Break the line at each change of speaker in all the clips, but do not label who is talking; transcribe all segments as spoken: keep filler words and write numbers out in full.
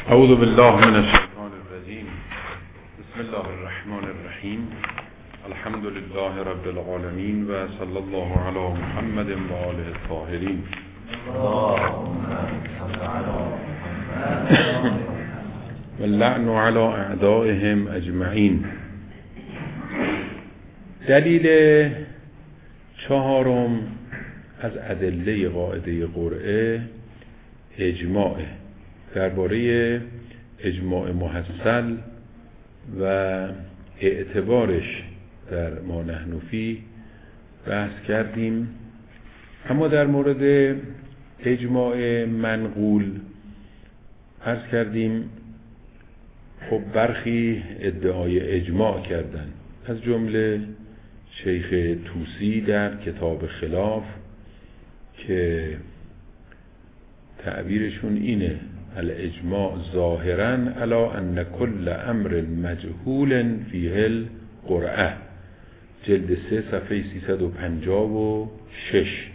اعوذ بالله من الشیطان الرجیم. بسم الله الرحمن الرحیم. الحمد لله رب العالمین و صلی الله علی محمد و آله الطاهرین. و اللعن علی اعدائهم اجمعین. دلیل چهارم از ادله قاعده قرعه اجماع، درباره اجماع محصل و اعتبارش در ما نحن فیه بحث کردیم. اما در مورد اجماع منقول عرض کردیم خب برخی ادعای اجماع کردن، از جمله شیخ طوسی در کتاب خلاف که تعبیرشون اینه: الاجماع ظاهرا علی ان کل امر مجهول فیه القرعه، جلد سه صفحه سیصد و پنجاه و شش.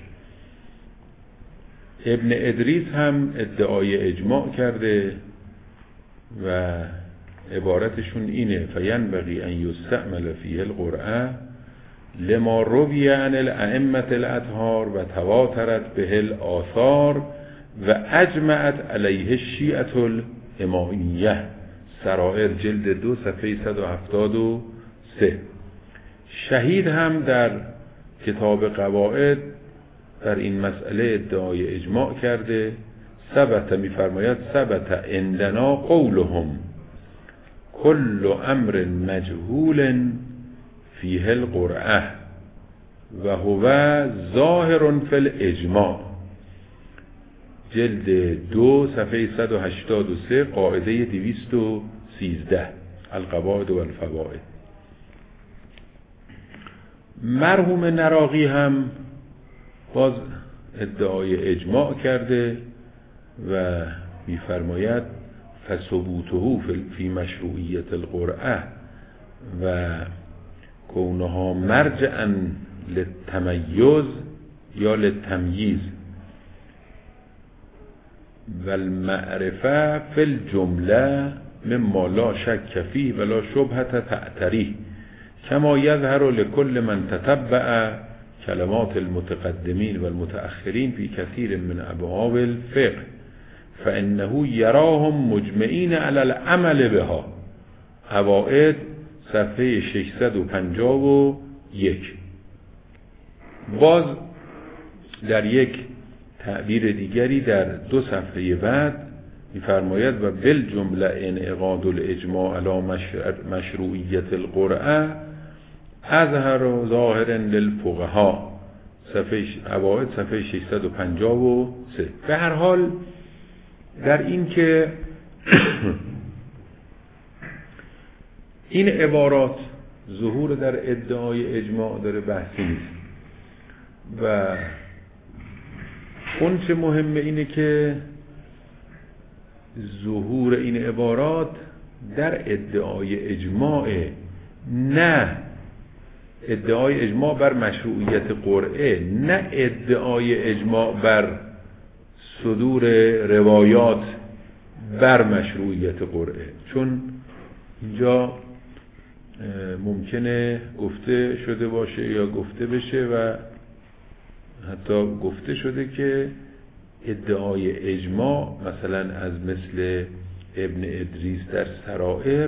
ابن ادریس هم ادعای اجماع کرده و عبارتشون اینه: فینبغی ان یستعمل فیه القرعه لما روی عن الائمة الاطهار و تواترت به الآثار و اجمعت علیه الشیعة الامامیه، سرائر جلد دو صفحه صد و هفتاد و سه. شهید هم در کتاب قواعد در این مسئله ادعای اجماع کرده. ثبت، میفرماید ثبت عندنا قولهم کل امر مجهول فیه القرعه و هو ظاهر فی الاجماع، جلد دو صفحه صد و هشتاد و سه، قاعده دویست و سیزده، القواعد و الفوائد. مرحوم نراقی هم باز ادعای اجماع کرده و میفرماید فثبوته فی مشروعیت القرعه و کونها مرجعا للتمیز یا للتمییز و المعرفه فی الجمله مما لا شک فیه ولا شبهه تعتریه کما یظهر لكل من تتبع کلمات المتقدمین و المتأخرین فی کثیر من ابواب الفقه فانه یراهم مجمعین علی العمل بها، قواعد صفحه ششصد و پنجاه و یک. باز در یک تعبیر دیگری در دو صفحه بعد می‌فرماید و بالجمله انعقاد الاجماع علی مشروعیت القرعه اظهر و ظاهر للفقهاء، صفحه قواعد صفحه ششصد و پنجاه و سه. به هر حال در این که این عبارات ظهور در ادعای اجماع داره بحثی نیست و اون چه مهمه اینه که ظهور این عبارات در ادعای اجماع، نه ادعای اجماع بر مشروعیت قرعه، نه ادعای اجماع بر صدور روایات بر مشروعیت قرعه. چون اینجا ممکنه گفته شده باشه یا گفته بشه و حتی گفته شده که ادعای اجماع مثلا از مثل ابن ادریس در سرائر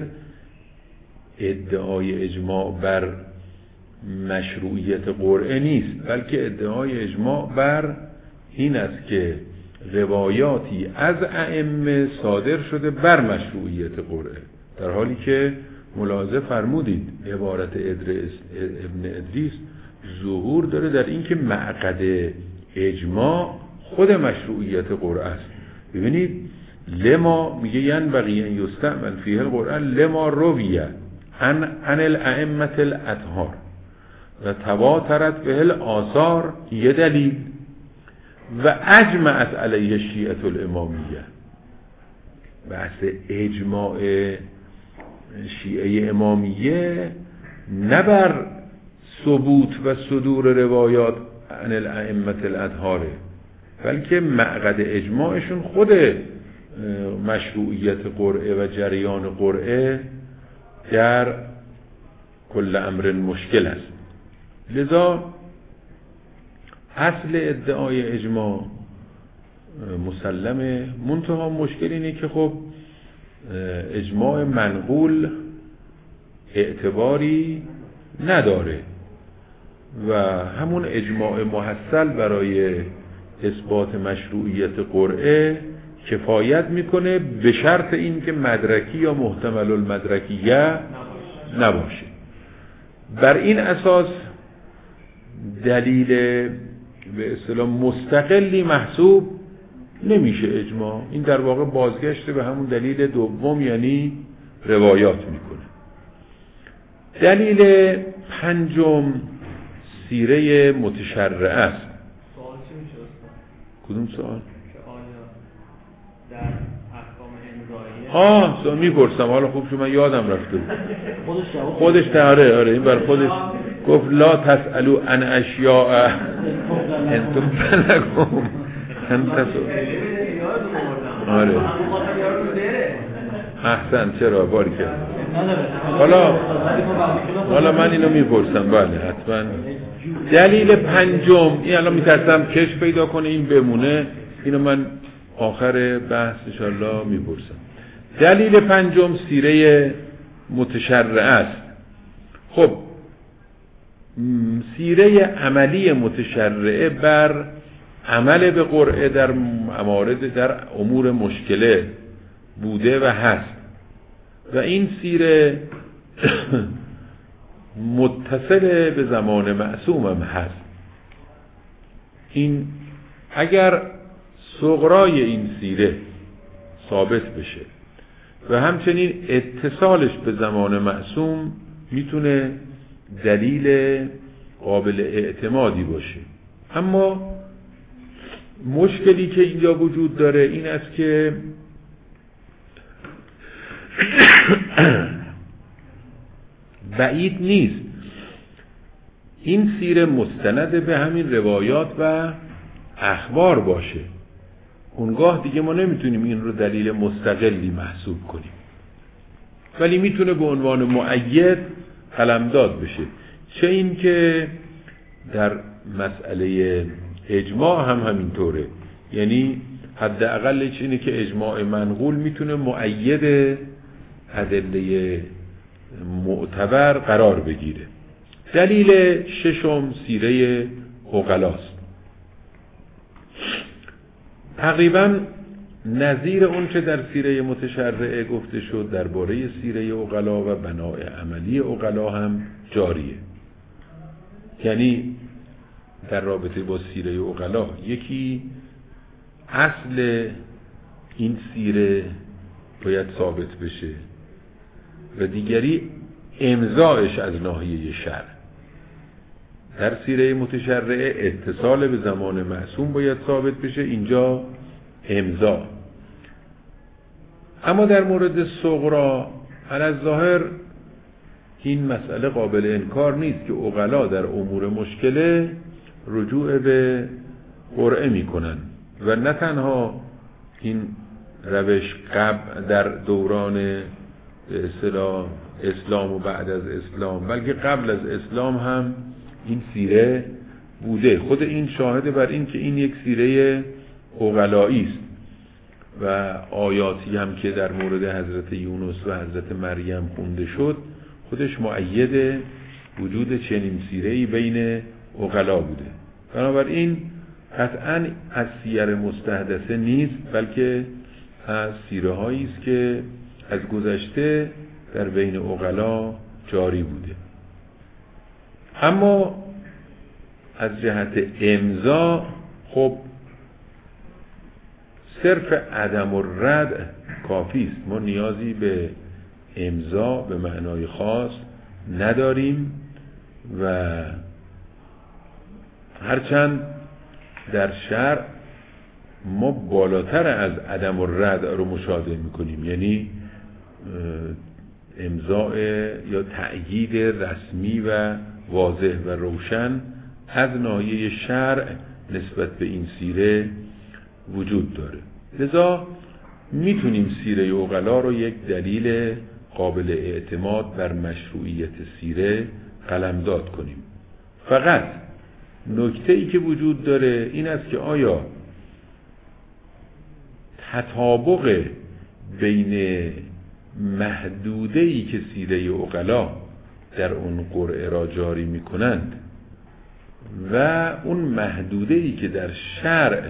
ادعای اجماع بر مشروعیت قرعه نیست، بلکه ادعای اجماع بر این است که روایاتی از ائمه صادر شده بر مشروعیت قرعه، در حالی که ملاحظه فرمودید عبارت ادریس ابن ادریس ظهور داره در این که معقد اجماع خود مشروعیت قرعه است. ببینید لما میگه ینبغی ان یستعمل فیه القرعه لما رویه عن عن الائمه الاطهار و تواترت به الآثار، یه دلیل، و اجمعت علیه الشیعة الامامیه. بحث اجماع شیعه امامیه نه بر ثبوت و صدور روایات عن الائمه الاطهاره، بلکه معقد اجماعشون خود مشروعیت قرعه و جریان قرعه در کل امر مشکل است. لذا اصل ادعای اجماع مسلمه، منتها مشکل اینه که خب اجماع منقول اعتباری نداره و همون اجماع محصل برای اثبات مشروعیت قرعه کفایت میکنه به شرط این که مدرکی یا محتمل المدرکیه نباشه. بر این اساس دلیل به اصطلاح مستقلی محسوب نمیشه اجماع. این در واقع بازگشت به همون دلیل دوم، یعنی روایات میکنه. دلیل پنجم سیره متشرعه است.
سوال چی میشه استاد؟
کدوم سوال؟
که آیا در احکام امضایی
آه سوال میپرسم، حالا خوب شما یادم رفته بود.
خودش جواب
خودش تاره آره این بر خودش گفت لا تسألو عن اشیاء انتم فلکم انتسو آره احسن چرا باری کرد. حالا حالا من اینو میپرسم. بله حتما. دلیل پنجم، این الان میترسم کش پیدا کنه این بمونه، اینو من آخر بحث انشاءالله میپرسم. دلیل پنجم سیره متشرعه است. خب سیره عملی متشرعه بر عمل به قرعه در موارد در امور مشکله بوده و هست و این سیره متصل به زمان معصوم هم هست. این اگر صغرای این سیره ثابت بشه و همچنین اتصالش به زمان معصوم میتونه دلیل قابل اعتمادی باشه. اما مشکلی که اینجا وجود داره این است که بعید نیست این سیره مستند به همین روایات و اخبار باشه. اونگاه دیگه ما نمیتونیم این رو دلیل مستقلی محسوب کنیم، ولی میتونه به عنوان مؤید قلمداد بشه. چه این که در مسئله اجماع هم همینطوره، یعنی حداقلش اینه که اجماع منقول میتونه مؤید ادله معتبر قرار بگیره. دلیل ششم سیره عقلاست. تقریبا نظیر اون که در سیره متشرعه گفته شد درباره سیره عقلا و بناء عملی عقلا هم جاریه. یعنی در رابطه با سیره عقلا یکی اصل این سیره باید ثابت بشه و دیگری امضاش از ناحیه شرع. در سیره متشرعه اتصال به زمان معصوم باید ثابت بشه، اینجا امضا. اما در مورد صغرا علی الظاهر این مسئله قابل انکار نیست که عقلا در امور مشکله رجوع به قرعه میکنن و نه تنها این روش قبل در دوران به اصطلاح اسلام و بعد از اسلام، بلکه قبل از اسلام هم این سیره بوده. خود این شاهده بر این که این یک سیره عقلایی است و آیاتی هم که در مورد حضرت یونس و حضرت مریم خونده شد خودش مؤید وجود چنین سیره‌ای بین عقلا بوده. بنابراین قطعاً از سیر مستحدثه نیست، بلکه از سیره هایی است که از گذشته در بین عقلا جاری بوده. اما از جهت امضا خب صرف عدم الرد کافی است، ما نیازی به امضا به معنای خاص نداریم و هرچند در شرع ما بالاتر از عدم الرد رو مشاهده میکنیم، یعنی امضاء یا تأیید رسمی و واضح و روشن از ناحیه شرع نسبت به این سیره وجود داره. لذا میتونیم سیره عقلا رو یک دلیل قابل اعتماد بر مشروعیت سیره قلمداد کنیم. فقط نکته ای که وجود داره این است که آیا تطابق بین محدوده ای که سیره عقلا در اون قرعه را جاری میکنند و اون محدوده ای که در شرع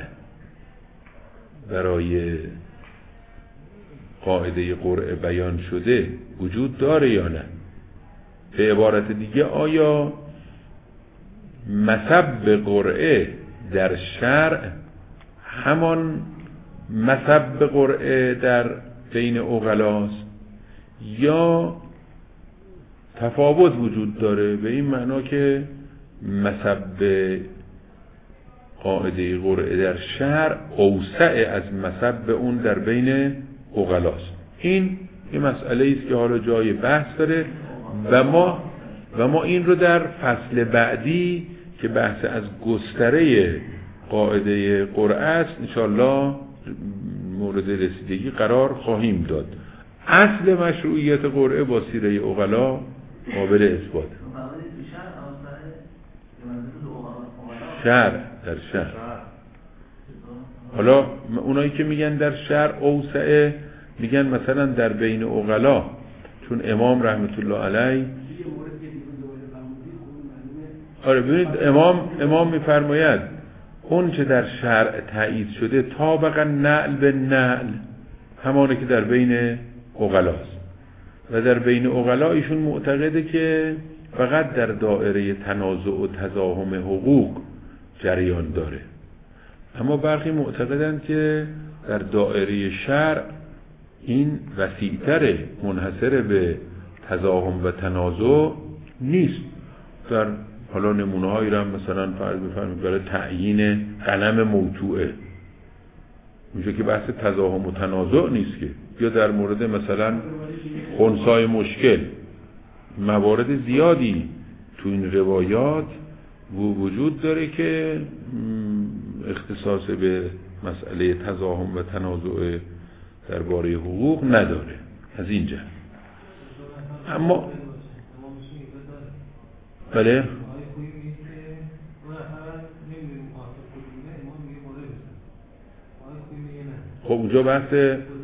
برای قاعده قرعه بیان شده وجود داره یا نه؟ به عبارت دیگه آیا مسب قرعه در شرع همان مسب قرعه در بین عقلاست یا تفاوت وجود داره؟ به این معنا که مسب قاعده قرعه در شرع اوسع از مسب اون در بین عقلاست. این یه مسئله است که حالا جای بحث داره و ما و ما این رو در فصل بعدی که بحث از گستره قاعده قرعه است انشاءالله مورد رسیدگی قرار خواهیم داد. اصل مشروعیت قرعه با سیره عقلا قابل اثبات. شرع در شرع. حالا اونایی که میگن در شرع اوسعه میگن مثلا در بین عقلا، چون امام رحمت الله علیه آره ببینید امام امام میفرماید اون چه در شرع تایید شده طابقا نعل به نعل همانه که در بین عقلاست و در بین عقلا ایشون معتقده که فقط در دایره تنازع و تزاحم حقوق جریان داره، اما برخی معتقدند که در دایره شرع این وسیع‌تر، منحصر به تزاحم و تنازع نیست. در حالا نمونه‌هایی را مثلا فرض بفرمایید برای تعیین قلم موضوعه میشه که بحث تزاحم و تنازع نیست که، یا در مورد مثلا خنثای مشکل موارد زیادی تو این روایات وجود داره که اختصاص به مسئله تزاحم و تنازع درباره حقوق نداره از اینجا. اما بله خب اونجا بحث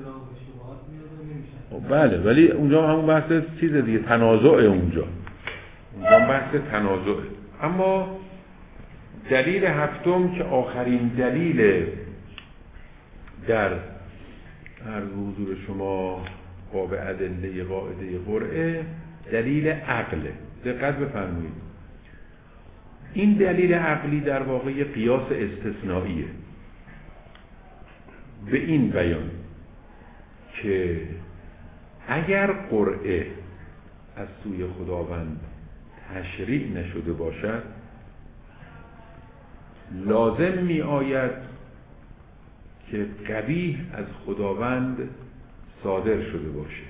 بله ولی اونجا همون بحث چیز دیگه، تنازعه، اونجا اونجا بحث تنازعه. اما دلیل هفتم که آخرین دلیل در عرض حضور شما باب ادله قاعده قرعه دلیل عقله. دقت بفرمایید، این دلیل عقلی در واقع قیاس استثنائیه به این بیان که اگر قرعه از سوی خداوند تشریع نشده باشد لازم می آید که قبیح از خداوند صادر شده باشه،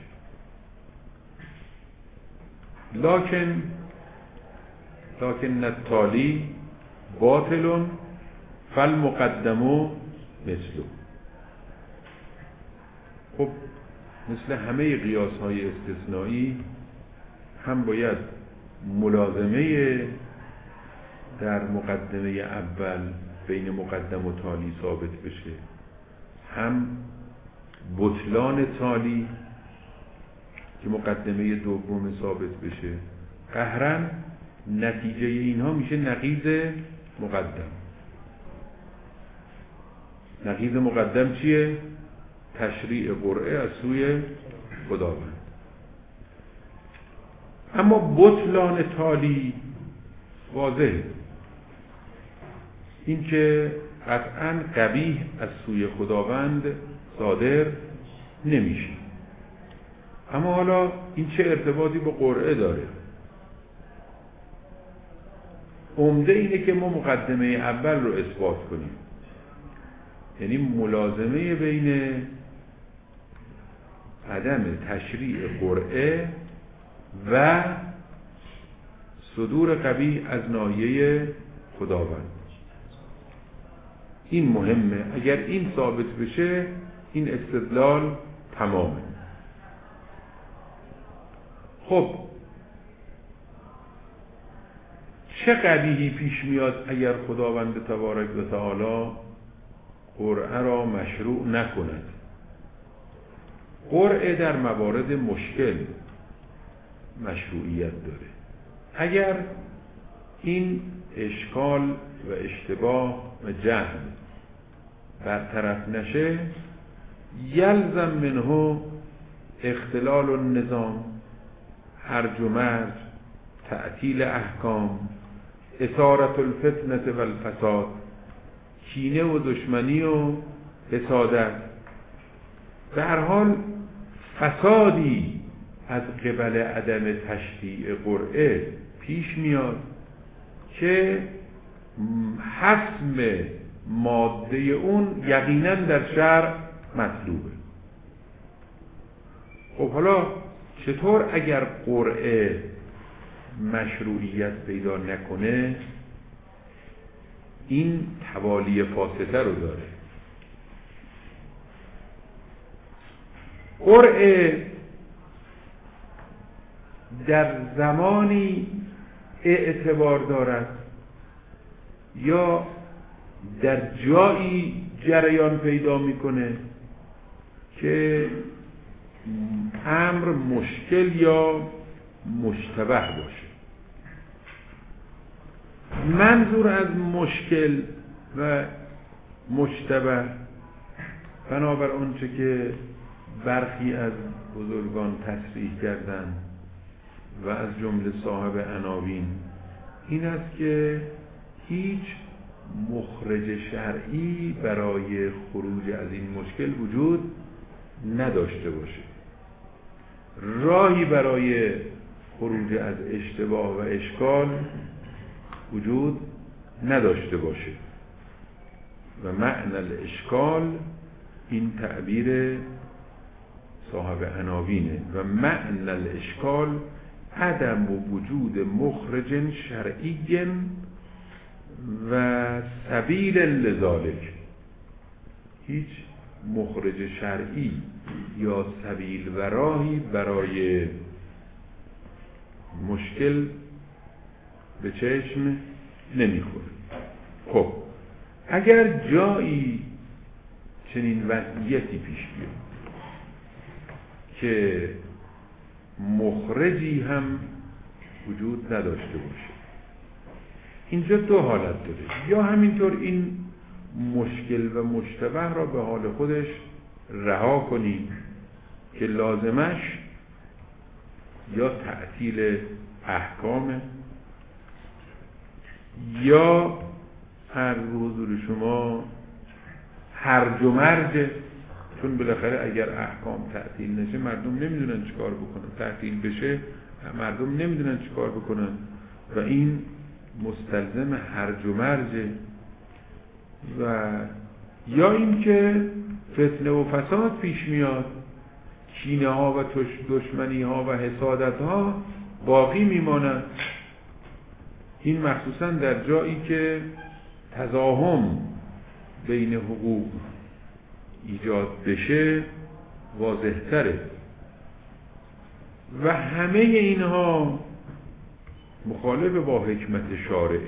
لکن لکن التالی باطل فالمقدم مثله. خب مثل همه قیاس های استثنایی هم باید ملازمه در مقدمه اول بین مقدم و تالی ثابت بشه، هم بطلان تالی که مقدمه دوم ثابت بشه. قهرا نتیجه اینها میشه نقیض مقدم. نقیض مقدم چیه؟ تشریع قرعه از سوی خداوند. اما بطلان تالی واضحه، این که قطعاً قبیح از سوی خداوند صادر نمیشه. اما حالا این چه ارتباطی با قرعه داره؟ عمده اینه که ما مقدمه اول رو اثبات کنیم، یعنی ملازمه بین عدم تشریع قرعه و صدور قبیح از ناحیه خداوند. این مهمه. اگر این ثابت بشه این استدلال تمامه. خب چه قبیحی پیش میاد اگر خداوند تبارک و تعالی قرعه را مشروع نکند؟ قرعه در موارد مشکل مشروعیت داره. اگر این اشکال و اشتباه و جهل برطرف نشه، یلزم منه اختلال النظام، هرج و مرج، تعطیل احکام، اثارت الفتنه و الفساد، کینه و دشمنی و حسادت. به هر حال فسادی از قبل عدم تشریع قرعه پیش میاد که حسم ماده اون یقینا در شرع مطلوبه. خب حالا چطور اگر قرعه مشروعیت پیدا نکنه این توالی فاسده رو داره؟ قرعه در زمانی اعتبار دارد یا در جایی جریان پیدا میکنه که امر مشکل یا مشتبه باشه. منظور از مشکل و مشتبه بنابر آنچه که برخی از بزرگان تصریح کردند و از جمله صاحب عناوین این است که هیچ مخرج شرعی برای خروج از این مشکل وجود نداشته باشه، راهی برای خروج از اشتباه و اشکال وجود نداشته باشه. و معنی الاشکال این تعبیر صاحب عناوینه. و معنی الاشکال عدم وجود مخرج شرعی و سبیل لذالک، هیچ مخرج شرعی یا سبیل و راهی برای مشکل به چشم نمیخوره. خب اگر جایی چنین وضعیتی پیش بیاد که مخرجی هم وجود نداشته باشه، اینجا دو حالت داره. یا همینطور این مشکل و مشتبه را به حال خودش رها کنیم که لازمش یا تعطیل احکام یا هر حضور شما هرج و مرج، چون بالاخره اگر احکام تعطیل نشه مردم نمیدونن چیکار بکنن، تعطیل بشه مردم نمیدونن چیکار بکنن و این مستلزم هرج و مرج. و یا این که فتنه و فساد پیش میاد، کینه ها و دشمنی ها و حسادت ها باقی میماند. این مخصوصا در جایی که تضاهم بین حقوق ایجاد بشه واضح تره. و همه اینها مخالف با حکمت شارع،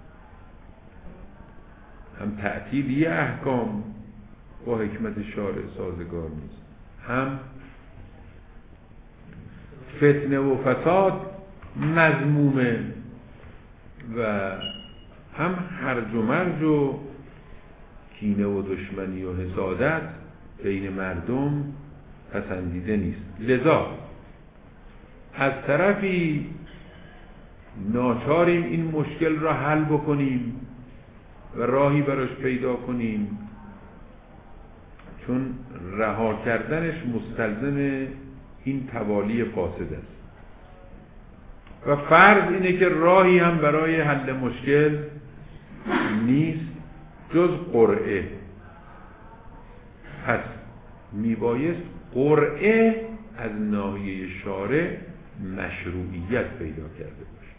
هم تعطیلی احکام با حکمت شارع سازگار نیست، هم فتنه و فساد مذمومه و هم هرج و مرج و کینه و دشمنی و حسادت بین مردم پسندیده نیست. لذا از طرفی ناچاریم این مشکل را حل بکنیم و راهی براش پیدا کنیم، چون رها کردنش مستلزم این توالی فاسد است. و فرض اینه که راهی هم برای حل مشکل نیست جز قرعه. پس میبایست قرعه از ناحیه شارع مشروعیت پیدا کرده باشه.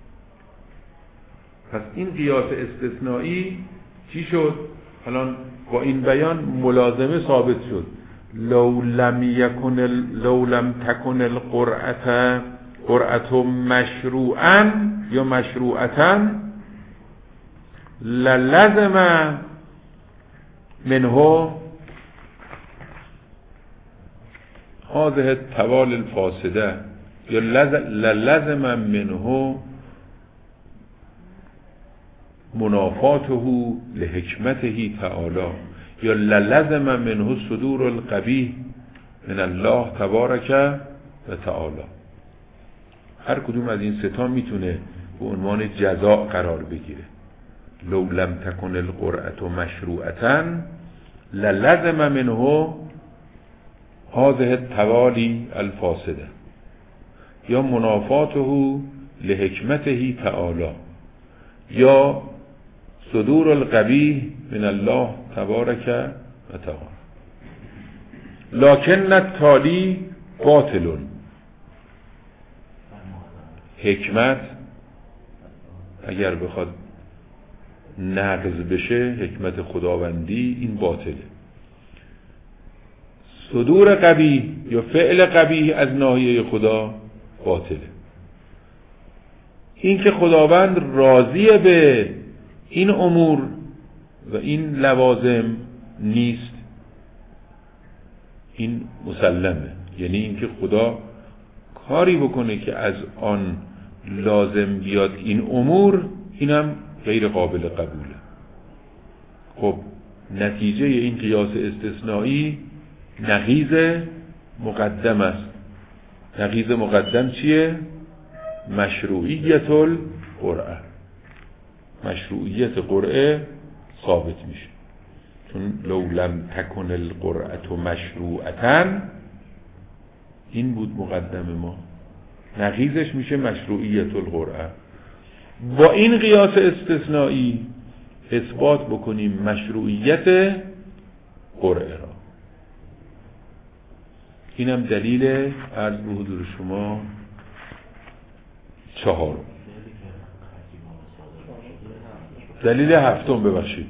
پس این قیاس استثنایی چی شد؟ الان با این بیان ملازمه ثابت شد. لو لم یکن لو لم تکن القرعه قرعه مشروعا یا مشروعتا للزم منه هذه التوال الفاسده یا للزم منه منافاته لحکمته تعالی یا للزم منه صدور القبیح من الله تبارک و تعالی. هر کدوم از این ستا میتونه به عنوان جزاء قرار بگیره. لو لم تکن القرعه مشروعتا للزم منه هذه التوالی الفاسده یا منافاته لحکمته تعالی یا صدور القبیح من الله تبارک و تعالی. لکن التالی باطل. حکمت اگر بخواد نقض بشه، حکمت خداوندی، این باطله. صدور قبیح یا فعل قبیح از ناحیه خدا باطله. این که خداوند راضی به این امور و این لوازم نیست، این مسلمه. یعنی این که خدا کاری بکنه که از آن لازم بیاد این امور، اینم غیر قابل قبوله. خب نتیجه این قیاس استثنایی نقیض مقدم است. نقیض مقدم چیه؟ مشروعیت القرعه. مشروعیت قرعه ثابت میشه، چون لو لم تکن القرعه مشروعتا این بود مقدم ما. نقیضش میشه مشروعیت القرعه. با این قیاس استثنایی اثبات بکنیم مشروعیت قرعه را. اینم دلیل عرض به حضور شما چهار. دلیل هفتم ببخشید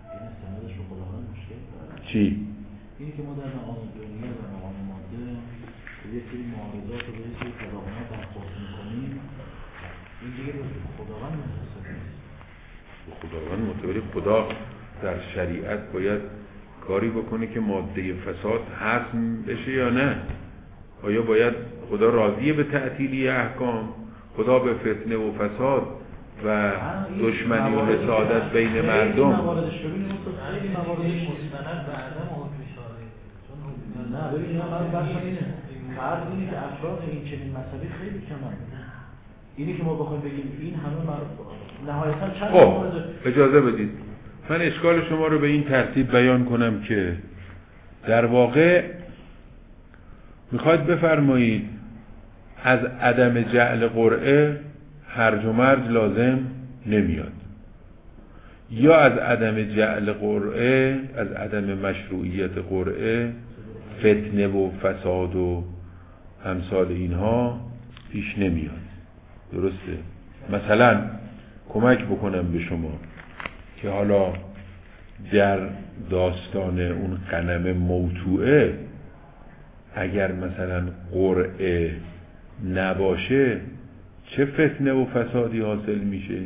چی؟
این که ما در مقام دنیا و مقام ماده یه سری معارضات و یه سری تضاهمات برخورد می‌کنیم، این دیگه به خداوند منحصر نیست.
خداوند متولی خدا در شریعت باید کاری بکنه که ماده فساد حسم بشه یا نه؟ آیا باید خدا راضیه به تعطیلی احکام؟ خدا به فتنه و فساد و دشمنی و حسادت بین مردم؟
مواردش ببینیم خیلی مواردش مستند به عدم حکم شارعی. نه ببینیم من بحثم اینه، فرض اینه که افراد این چنین مسئله خیلی کمن. اینی که ما بخوایم بگیم این همه نهایتا چند
خب اجازه بدید من اشکال شما رو به این ترتیب بیان کنم که در واقع میخواید بفرمایید از عدم جعل قرعه هرج و مرج لازم نمیاد، یا از عدم جعل قرعه، از عدم مشروعیت قرعه فتنه و فساد و امثال اینها پیش نمیاد. درسته؟ مثلا کمک بکنم به شما که حالا در داستان اون غنم موتوعه اگر مثلا قرعه نباشه چه فتنه و فسادی حاصل میشه،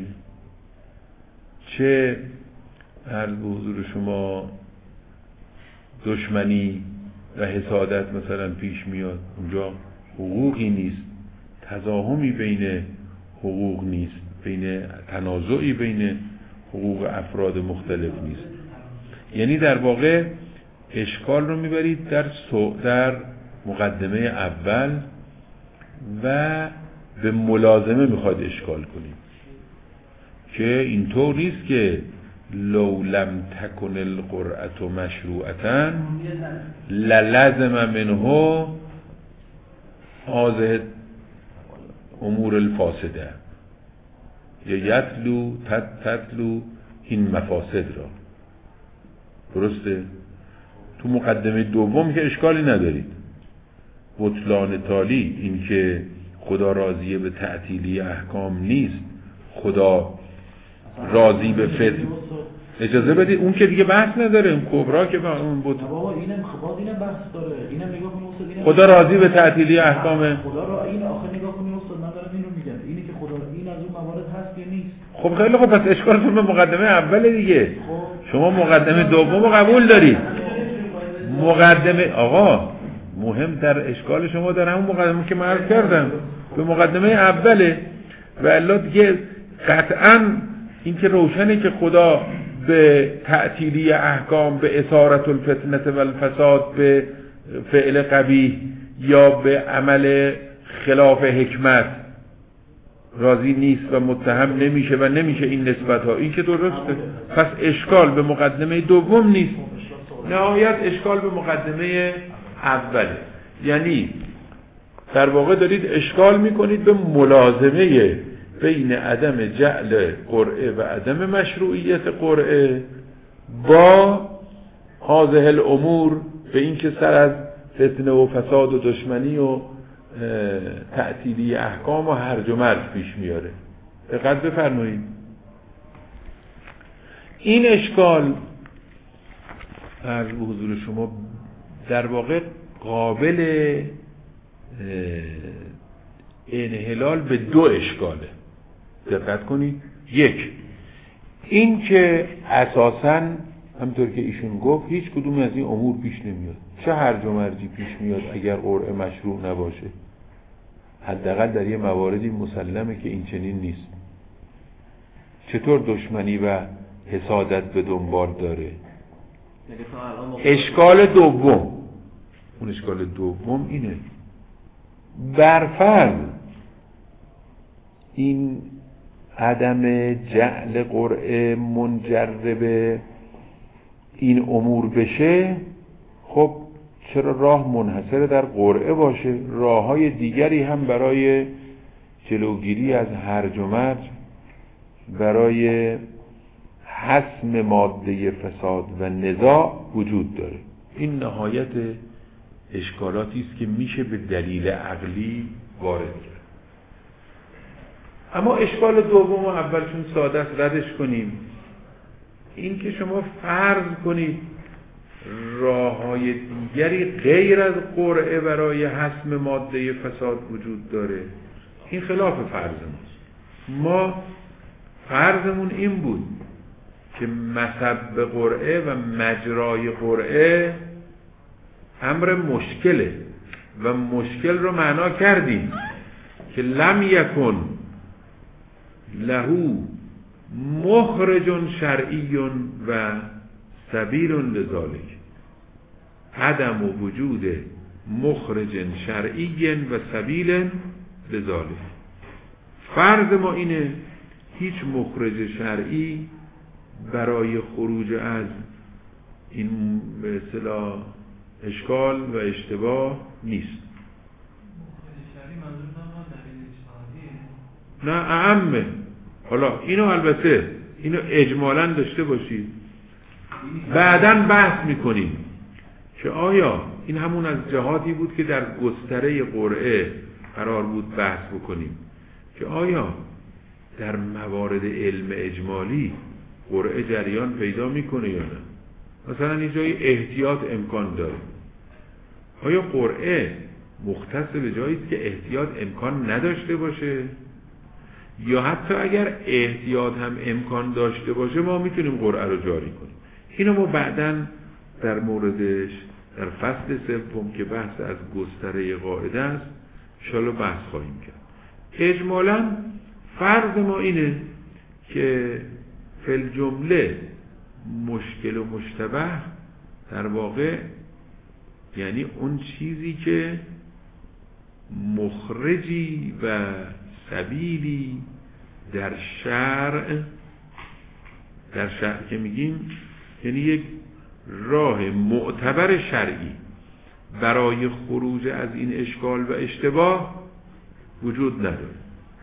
چه عرض به حضور شما دشمنی و حسادت مثلا پیش میاد. اونجا حقوقی نیست، تضاهمی بین حقوق نیست، بین تنازعی بین حقوق افراد مختلف نیست. یعنی در واقع اشکال رو میبرید در در مقدمه اول و به ملازمه میخواد اشکال کنید که اینطور نیست که لو لم تکن القرعه مشروعتا للزم منه هذه امور الفاسده یا یتلو تت تتلو این مفاسد را. درسته؟ تو مقدمه دوم که اشکالی ندارید. بطلان تالی، این که خدا راضی به تعطیلی احکام نیست، خدا راضی به فتن اجازه بدید اون که دیگه بحث نداره، اون کبرا که با اون بود.
بابا اینم خب اینم بحث داره، اینم نگاه کنید استاد، اینم
خدا راضی به تعطیلی احکام
خدا را این آخر نگاه کنید استاد، من دارم اینو میگم، اینی که خدا این از اون موارد هست یا نیست.
خب خیلی خوب، پس اشکالتون به مقدمه اول دیگه.
خب
شما مقدمه دوم رو قبول دارید. مقدمه آقا مهم در اشکال شما در همون مقدمه که من عرض کردم به مقدمه اوله، و الا دیگه قطعاً این که روشنه که خدا به تعطیلی احکام، به اثارت الفتنه و الفساد، به فعل قبیح یا به عمل خلاف حکمت راضی نیست و متهم نمیشه و نمیشه این نسبت ها، این که درسته. پس اشکال به مقدمه دوم نیست، نهایت اشکال به مقدمه اوله. یعنی در واقع دارید اشکال میکنید به ملازمه بین عدم جعل قرعه و عدم مشروعیت قرعه با هذه الامور، به این که سر از فتنه و فساد و دشمنی و تعطیلی احکام و هرج و مرج پیش میاره. دقت بفرمایید. این اشکال از حضور شما در واقع قابل انحلال به دو اشکاله. دقت کنید. یک، این که اساساً همطور که ایشون گفت هیچ کدوم از این امور پیش نمیاد. چه هرج و مرجی پیش میاد اگر قرعه مشروع نباشه؟ حداقل در یه مواردی مسلمه که این چنین نیست. چطور دشمنی و حسادت به دنبال داره؟ اشکال دوم، اون اشکال دوم اینه، برفرض این عدم جعل قرعه منجر این امور بشه، خب چرا راه منحصر در قرعه باشه؟ راه‌های دیگری هم برای جلوگیری از هرج و مرج، برای حسم ماده فساد و نزاع وجود داره. این نهایت اشکالاتی است که میشه به دلیل عقلی وارد کرد. اما اشکال دوم اول چون ساده است ردش کنیم. این که شما فرض کنید راه‌های دیگری غیر از قرعه برای حسم ماده فساد وجود داره، این خلاف فرض ماست. ما فرضمون این بود که مسبب قرعه و مجرای قرعه امر مشکله و مشکل رو معنا کردیم که لم یکن لهو مخرج شرعی و سبیل لذالک، عدم و وجود مخرج شرعی و سبیل لذالک. فرض ما اینه هیچ مخرج شرعی برای خروج از این به اصطلاح اشکال و اشتباه نیست. نه اعمه. حالا اینو البته اینو اجمالاً داشته باشید، بعداً بحث میکنیم که آیا این همون از جهاتی بود که در گستره قرعه قرار بود بحث بکنیم که آیا در موارد علم اجمالی قرعه جریان پیدا میکنه یا نه؟ مثلا این جای احتیاط امکان داره. آیا قرعه مختص به جایی است که احتیاط امکان نداشته باشه؟ یا حتی اگر احتیاط هم امکان داشته باشه ما میتونیم قرعه رو جاری کنیم؟ اینو ما بعداً در موردش در فصل سوم که بحث از گستره قاعده است انشاءالله بحث خواهیم کرد. اجمالاً فرض ما اینه که فی الجمله مشکل و مشتبه در واقع یعنی اون چیزی که مخرجی و سبیلی در شرع، در شرع که میگیم یعنی یک راه معتبر شرعی برای خروج از این اشکال و اشتباه وجود نداره.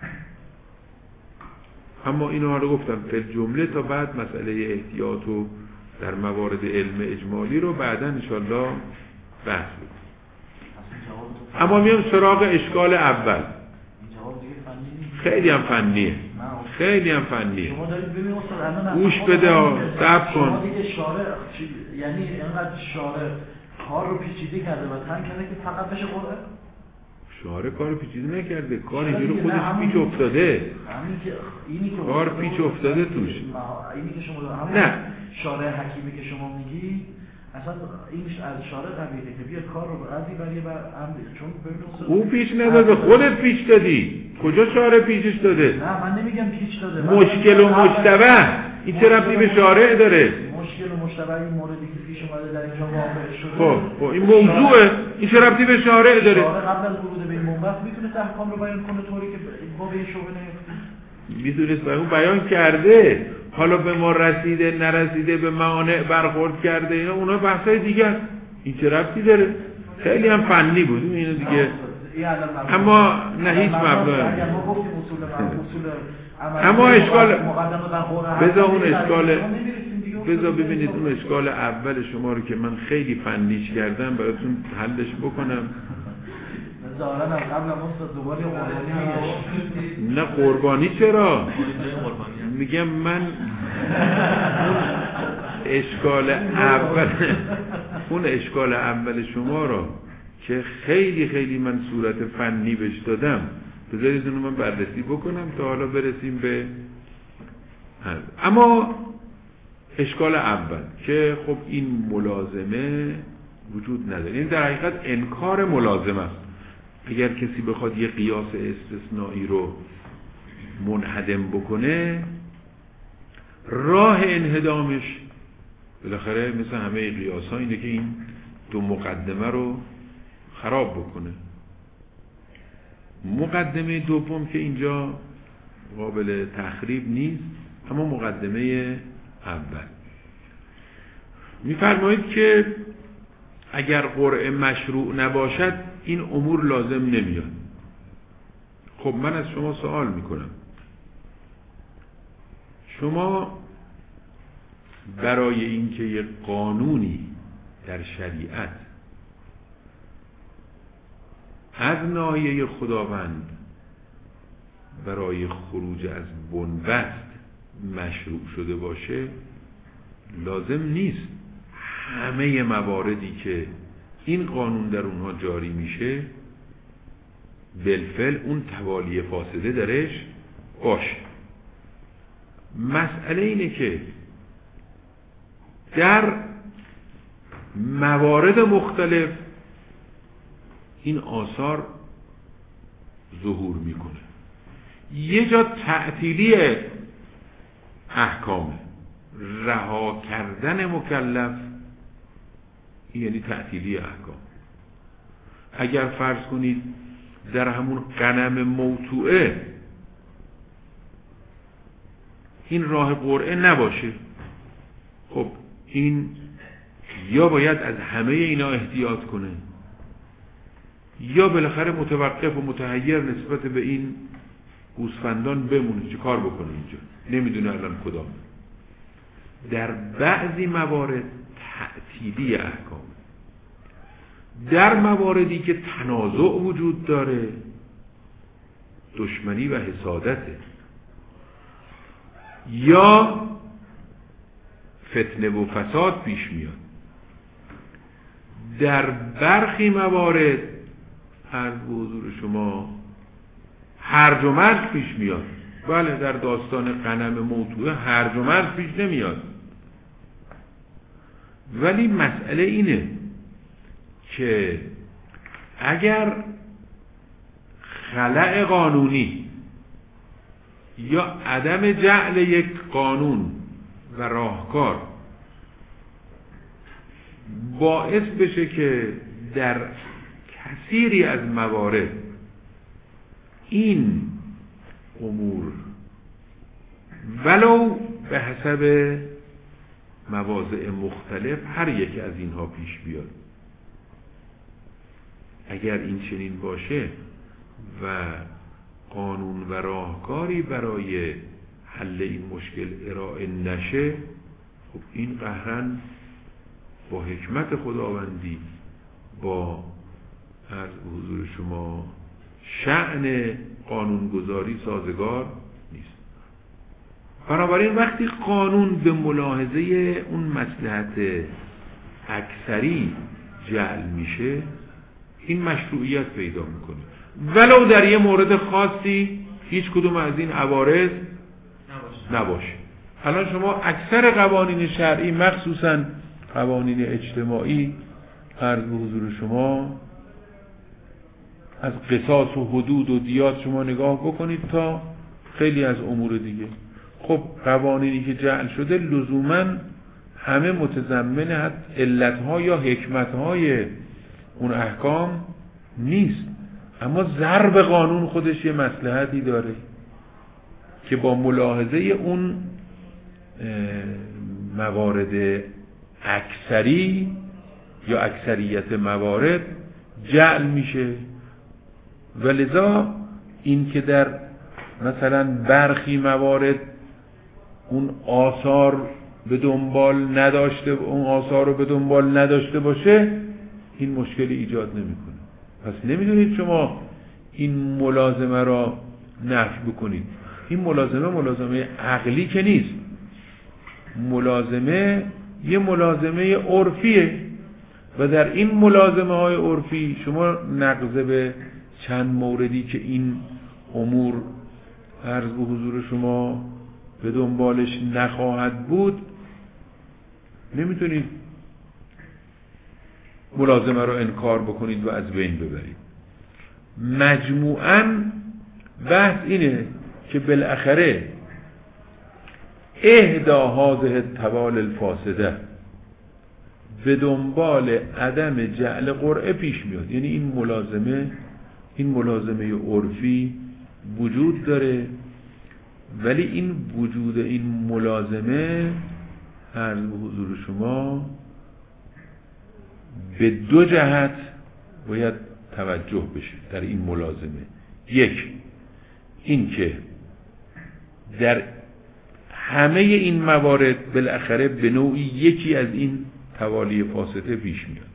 اما اینو حالا گفتم فی الجمله تا بعد مسئله احتیاط و در موارد علم اجمالی رو بعدا انشالله بحث بکنیم. اما میام سراغ اشکال اول. خیلی هم فنیه، خیلی هم فنیه.
شما دارید ببین استاد الان
گوش بده صبر کن.
شما دیگه شارع یعنی اینقدر شارع کار رو پیچیده کرده و تنگ کرده که فقط بشه قرآن.
شارع کار پیچیده نکرده، کار اینجوری خودش پیچ افتاده.
همین که اینی که
کار پیچ افتاده توش.
اینی که شما همون
نه
شارع حکیمی که شما میگی اصلا اینش از شارع قبیله که بیاد کار رو قضی ولی بر عمد چون ببین
او پیچ نداده، خودت پیچ دادی. کجا شارع پیچش داده؟
نه من نمیگم پیچ داده.
مشکل و مشتبه این چه ربطی به شارع داره؟
مشکل و مشتبه این موردی که پیش اومده در اینجا واقع شده.
خب خب این موضوعه، این چه ربطی به شارع داره؟
شارع قبل از ورود به این منبت میتونه احکام رو بیان کنه طوری که ما به این شبهه نیفتیم.
میدونست اون بیان کرده، حالا به ما رسیده نرسیده، به موانع برخورد کرده، اینا اونا بحثای دیگه. این چه ربطی داره؟ خیلی هم فنی بود اینو دیگه. اما نه هیچ مبنایی.
اگر ما گفتیم اصول اصول
اما اشکال
مقدمه بر قرآن
بذار اون اشکال بذار ببینید اون اشکال اول شما رو که من خیلی فنیش کردم براتون حلش بکنم.
ظاهرا از قبل استاد دوباره قربانی
نه قربانی چرا؟ میگم من اشکال اول اون اشکال اول شما رو که خیلی خیلی من صورت فنی بهش دادم بذارید اونو من بررسی بکنم تا حالا برسیم به هر. اما اشکال اول که خب این ملازمه وجود نداره، این در حقیقت انکار ملازمه است. اگر کسی بخواد یه قیاس استثنایی رو منهدم بکنه، راه انهدامش بالاخره مثل همه قیاس ها اینه که این دو مقدمه رو خراب بکنه. مقدمه دوم که اینجا قابل تخریب نیست، اما مقدمه اول میفرمایید که اگر قرعه مشروع نباشد این امور لازم نمیاد. خب من از شما سوال میکنم، شما برای اینکه یک قانونی در شریعت از ناحیه خداوند برای خروج از بنبست مشروع شده باشه، لازم نیست همه مواردی که این قانون در اونها جاری میشه بالفعل اون توالی فاسده درش باشه. مسئله اینه که در موارد مختلف این آثار ظهور میکنه. یه جا تعطیلی احکامه، رها کردن مکلف یعنی تعطیلی احکام. اگر فرض کنید در همون غنم موتوعه این راه قرعه نباشه، خب این یا باید از همه اینا احتیاط کنه یا بالاخره متوقف و متحیر نسبت به این گوسفندان بمونه. چه کار بکنه اینجا؟ نمیدونه الان کدام. در بعضی موارد تعطیلی احکام، در مواردی که تنازع وجود داره دشمنی و حسادته یا فتنه و فساد پیش میاد. در برخی موارد عرض به حضور شما هرج و مرج پیش میاد. بله در داستان غنم موتوعه هرج و مرج پیش نمیاد، ولی مسئله اینه که اگر خلأ قانونی یا عدم جعل یک قانون و راهکار باعث بشه که در کثیری از موارد این امور ولو به حسب مواضع مختلف هر یک از اینها پیش بیاد، اگر این چنین باشه و قانون و راهکاری برای حل این مشکل ارائه نشه، خب این قهرن با حکمت خداوندی با از حضور شما شأن قانونگذاری سازگار نیست. بنابراین وقتی قانون به ملاحظه اون مصلحت اکثری جعل میشه، این مشروعیت پیدا میکنه، ولو در یه مورد خاصی هیچ کدوم از این عوارض نباشه. الان شما اکثر قوانین شرعی، مخصوصا قوانین اجتماعی، عرض به حضور شما از قصاص و حدود و دیات شما نگاه بکنید تا خیلی از امور دیگه، خب قوانینی که جعل شده لزوما همه متضمن علتها یا حکمتهای اون احکام نیست، اما ضرب قانون خودش یه مصلحتی داره که با ملاحظه اون موارد اکثری یا اکثریت موارد جعل میشه. ولذا این که در مثلا برخی موارد اون آثار به دنبال نداشته، اون آثار رو به دنبال نداشته باشه، این مشکلی ایجاد نمیکنه. پس نمیدونید شما این ملازمه را نفی بکنید. این ملازمه ملازمه عقلی که نیست، ملازمه یه ملازمه عرفیه و در این ملازمه های عرفی شما نقض به چند موردی که این امور عرض به حضور شما به دنبالش نخواهد بود نمیتونید ملازمه رو انکار بکنید و از بین ببرید. مجموعاً بحث اینه که بالاخره اهدا هذه التوال الفاسده به دنبال عدم جعل قرعه پیش میاد. یعنی این ملازمه این ملازمه عرفی وجود داره، ولی این وجود این ملازمه عرض به حضور شما به دو جهت باید توجه بشه در این ملازمه. یک، این که در همه این موارد بالاخره به نوعی یکی از این توالی فاسده پیش میاد.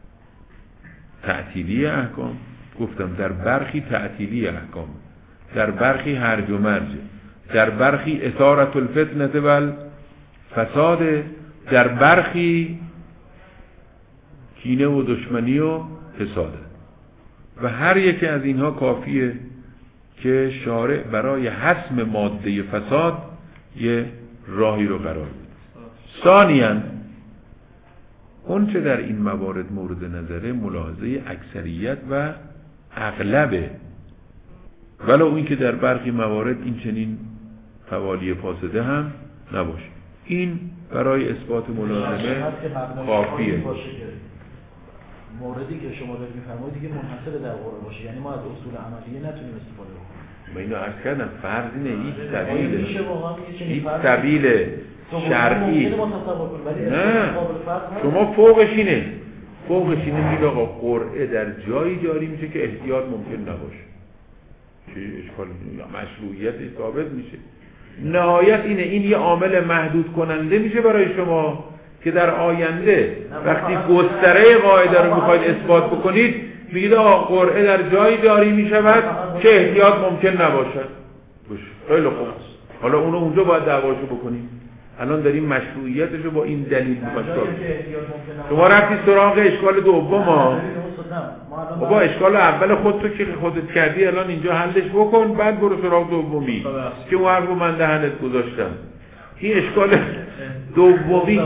تعطیلی احکام، گفتم در برخی تعطیلی احکام، در برخی هرج و مرج، در برخی اثارت الفتنه و فساد، در برخی کینه و دشمنی و حساده. و هر یکی از اینها کافیه که شارع برای حسم ماده فساد یه راهی رو قرار بده. ثانیاً اون چه در این موارد مورد نظره ملاحظه اکثریت و اغلبه، ولو این که در برخی موارد این چنین توالی فاسده هم نباشه. این برای اثبات ملازمه کافیه.
موردی که شما دارید می‌فرمایید دیگه منحصر در قرآن باشه، یعنی ما از اصول عملیه نتونیم استفاده کنیم.
من اینو عرض کردم فرض اینه هیچ سبیل هیچ سبیل شرعی نه، شما فوقش اینه فوقش اینه میگه آقا قرعه در جایی جاری میشه که احتیاط ممکن نباشه، چه اشکالی یا مشروعیت ثابت میشه. نهایت اینه این یه عامل محدود کننده میشه برای شما که در آینده وقتی گستره قاعده رو میخواید اثبات بکنید میگید آقا قرعه در جایی جاری میشود که احتیاط ممکن نباشد. خیلی خوب، حالا اونو اونجا باید دعواشو بکنید. الان داریم مشروعیتش رو با این دلیل میخواید. شما رفتی سراغ اشکال دوم ها، بابا اشکال اول خودتو که خودت کردی الان اینجا حلش بکن، بعد برو سراغ دومی که اون حرفو من دهنت گذاشتم. این اشکال دومی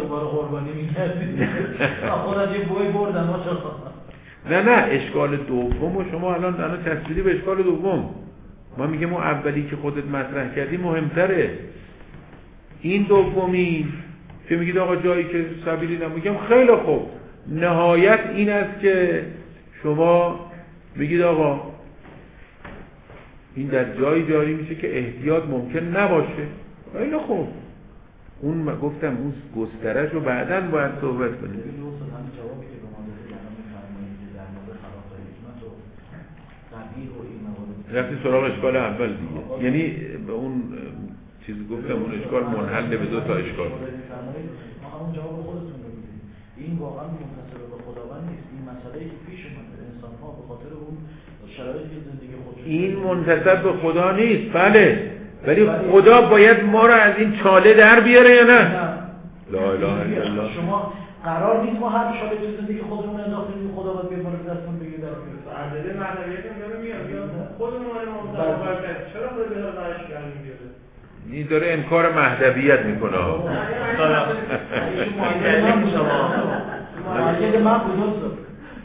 نه نه اشکال دوم و شما الان الان تصویری به اشکال دوم. ما میگم اون اولی که خودت مطرح کردی مهمتره. این دومی که میگید آقا جایی که سبیلی نمیگم، خیلی خوب، نهایت این است که شما میگید آقا این در جایی جاری میشه که احتیاط ممکن نباشه. خیلی خوب، اون گفتم اون گسترش رو بعداً باید صحبت کنیم. رفتی سراغ اشکال اول دیگه، یعنی به اون چیزی گفتم اون اشکال منحل به دو تا اشکال.
ما همون جواب خودتون رو میدید. این واقعا منحصر به خداوند نیست. این مسئله‌ای که پیش اومده انسان ها به خاطر اون شرایطی که زندگی خودشون،
این منحصر به خدا نیست. بله، ولی خدا باید ما رو از این چاله در بیاره یا نه؟ لا اله الا الله.
شما قرار نیست ما هر چاله بزنیم که خودمون انداختیم خدا باید بیاد ما رو دستمون بگیره در بیاره.
عدد معنویت هم داره میاد یا خودمون ما مصور کرد چرا خود به دارش کردیم بیاره؟
این داره انکار مهدویت میکنه.
معجزه من بودم.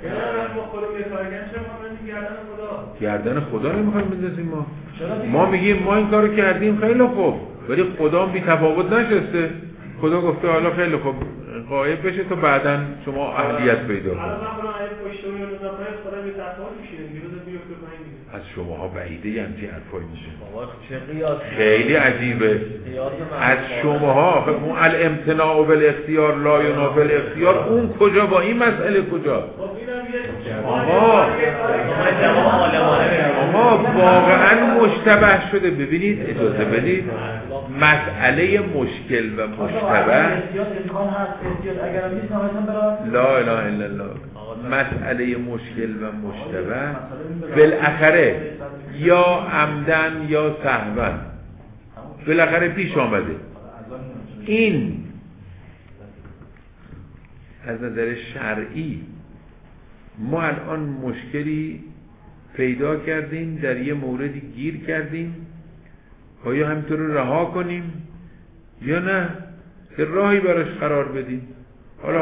گردن خدا نمیخوایم بندازیم ما. ما میگیم ما این کارو کردیم خیلی خوب، ولی خدا بی تفاوت نشسته. خدا گفته حالا خیلی خوب غایب بشه تا بعداً شما اهلیت پیدا کنید. از شماها بعیده یه همچین حرفایی میشه. خیلی عجیبه. از شماها اون الامتناع بالاختیار لا ینافی الاختیار اون کجا با این مسئله کجا؟ آقا آقا واقعا مشتبه شده. ببینید اجازه بدید مسئله مشکل و مشتبه لا اله الا الله مسئله مشکل و مشتبه بالاخره یا عمدن یا سهوا بالاخره پیش آمده. این از نظر شرعی ما الان مشکلی پیدا کردیم، در یه موردی گیر کردیم، آیا همینطور رو رها کنیم یا نه که راهی براش قرار بدیم؟ حالا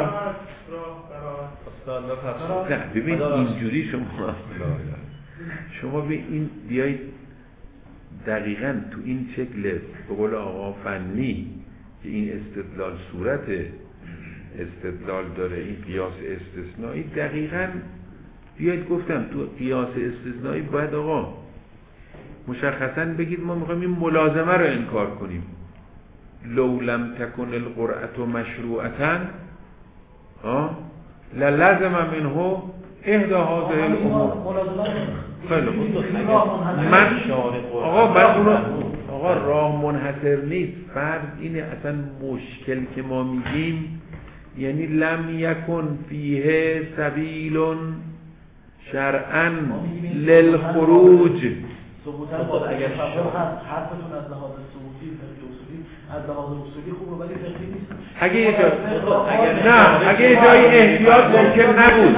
نه ببین اینجوری شما شما به این بیایید دقیقاً تو این شکل به قول آقا فنی که این استدلال صورت استدلال داره، این قیاس استثنایی، دقیقاً بیایید گفتم تو قیاس استثنایی باید آقا مشخصاً بگید ما میخوایم این ملازمه رو انکار کنیم. لو لم تکن القرعة مشروعة ها للزم منه احدى هذه الامور. خیلی من آقا بعد آقا راه منحصر نیست. فرض اینه اصلا مشکل که ما میگیم یعنی لم یکن فیه سبیل شرعا للخروج.
ثبوتا اگر حرفتون از لحاظ ثبوتی اصولی از لحاظ اصولی خوبه ولی فقهی نیست.
اگه یه جا نه اگه یه جای احتیاط ممکن نبود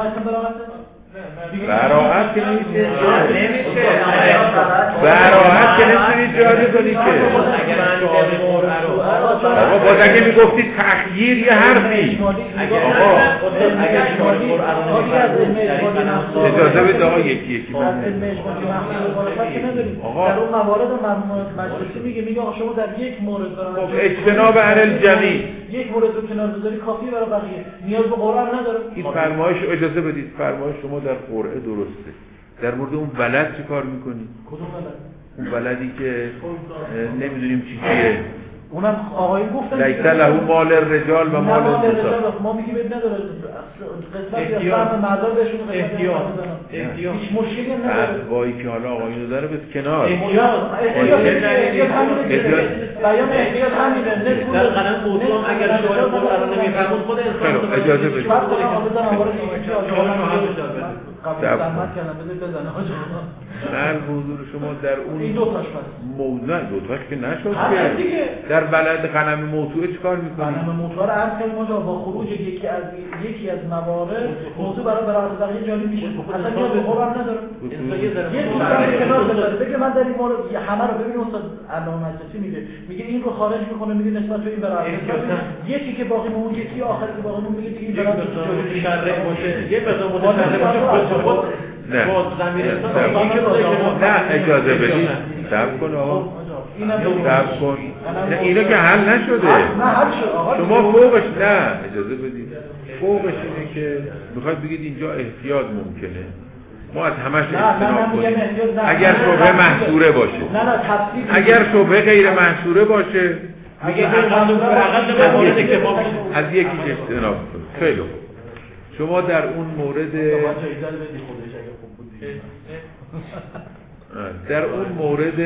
براحت که نمیشه براحت که نمیشه جاری کنی که آقا باز اگه میگفتی تخییر یه حرفی آقا اجازه بده آقا یکی یکی
آقا در اون موارد مجلسی میگه میگه آقا شما در یک مورد
خب اجتناب عن الجمیع
یک مورد رو کنار بذاری کافی برای بقیه نیاز به قرآن نداره.
این فرمایش اجازه بدید فرمایش شما در قرعه درسته. در مورد اون ولد چه کار میکنی؟
کدوم ولد؟
اون ولدی که نمیدونیم چی چیه.
اونم آقایی گفتن
لیس له مال الرجال و مال النساء.
ما میگیم نداره قسمتی از فهم مردان بهشون احتیاط احتیاط هیچ مشکلی نداره.
وای که حالا آقایونو داره بس کنار.
احتیاط احتیاط همینه. بیان احتیاط همینه.
در قلم موضوع اگر شما قرآن نمیفهمید خود انسان
اجازه بدید.
قبل زحمت کردم بده بزنه حاج
در حضور شما در اون
این دو تاش بس
موضوع دو تاش که نشد که در بلد غنم موضوع چیکار می‌کنی؟
غنم موضوع رو عرض کردیم ما با خروج یکی از یکی از موارد موضوع برای برای بقیه جاری میشه. اصلا نیاز به قرآن نداره. یه دوست کنار بذاره بگه من در این مورد همه رو ببین استاد علامه مجلسی میگه میگه این رو خارج میکنه میگه نسبت به این برای یکی که باقی مون یکی آخری که باقی مون میگه که این برای
مشرع باشه یه بذار متشرع باشه خود
نه نه اجازه بدید صبر کن آقا صبر کن نه اینو که حل نشده شما فوقش نه اجازه بدید فوقش اینه که میخواید بگید اینجا احتیاط ممکنه ما از همش اجتناب کنیم اگر شبهه محصوره باشه اگر شبهه غیر محصوره باشه از یکیش اجتناب کنیم. خیلی خوب شما در اون مورد در اون مورد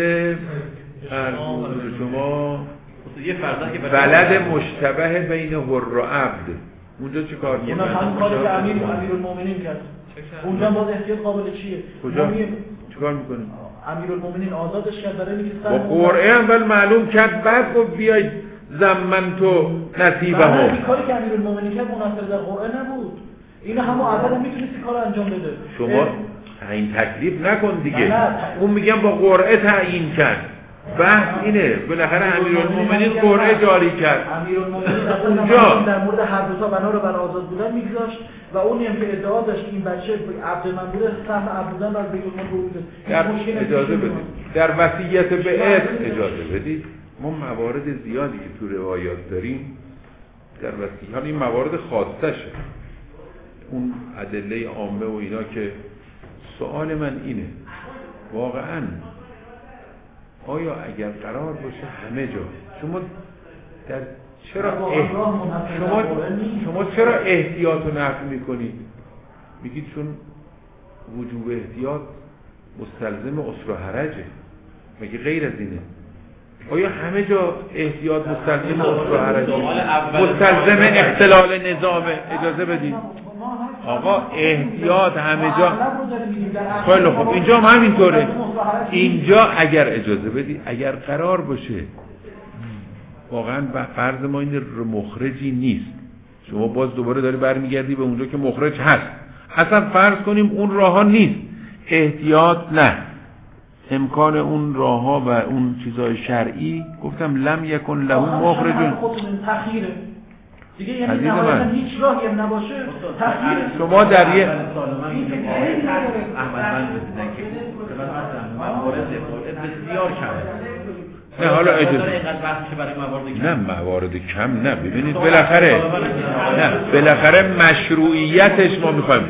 شما ولد مشتبه بین حر و عبد اونجا چه کار میکنه؟
اونم همون کاری که امیر امیرالمومنین کرد. اونجا باز احتیاط قابل چیه؟
کجا؟ چه کار میکنه؟
امیرالمومنین آزادش کرد برای اینکه
با قرعه اول معلوم کرد، بعد گفت بیاید زمن تو نصیبه هم.
این کاری که امیرالمومنین کرد منحصر در قرعه نبود، اینو همون اول هم میتونست این کار انجام بده.
شما تعیین تکلیف نکن دیگه. اون میگم با قرعه تعیین کرد. بحث اینه بالاخره امیرالمومنین قرعه جاری کرد.
امیرالمومنین اونجا در مورد هر دو تا بنا رو بر آزاد بودن میگذاشت و اونی هم که ادعا داشت این بچه عبد من بوده سهم عبد بودن رو بیت المال بوده.
در اجازه بدید در وصیت به ارث اجازه بدید. ما موارد زیادی که تو روایات داریم در وصیت، این موارد خاصشه، اون ادله عامه و اینا، که سوال من اینه واقعا آیا اگر قرار باشه همه جا شما در چرا اح... شما شما چرا احتیاط رو نفی میکنید؟ میگید چون وجوب احتیاط مستلزم عسر و حرجه، مگه غیر از اینه؟ آیا همه جا احتیاط مستلزم عسر و حرجه؟ مستلزم اختلال نظامه؟ اجازه بدید آقا احتیاط همه جا. خیلی خوب اینجا هم همینطوره. اینجا اگر اجازه بدی، اگر قرار باشه واقعا فرض ما این مخرجی نیست، شما باز دوباره داری برمیگردی به اونجا که مخرج هست، اصلا فرض کنیم اون راه ها نیست، احتیاط نه، امکان اون راه ها و اون چیزهای شرعی گفتم لم یکن له مخرج
تخییره دیگه، یعنی نهایتا هیچ راهی هم نباشه تخییر.
شما در یه
احمد من بزنن که موارد بسیار کمه.
نه حالا اجازه نه موارد کم نه، ببینید بالاخره نه بالاخره مشروعیتش ما میخوایم.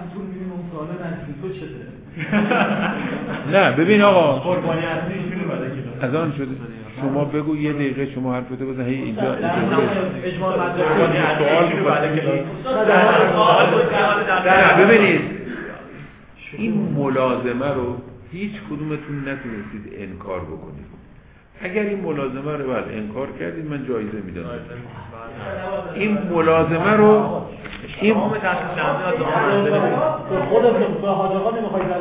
نه ببین آقا از آن شده شما بگو یه دقیقه شما حرفتو بزن. هی اینجا سوال نه ببینید این ملازمه رو هیچ کدومتون نتونستید انکار بکنید. اگر این ملازمه رو بعد انکار کردید من جایزه میدم. این ملازمه رو این
خودتون به حاج آقا نمیخواید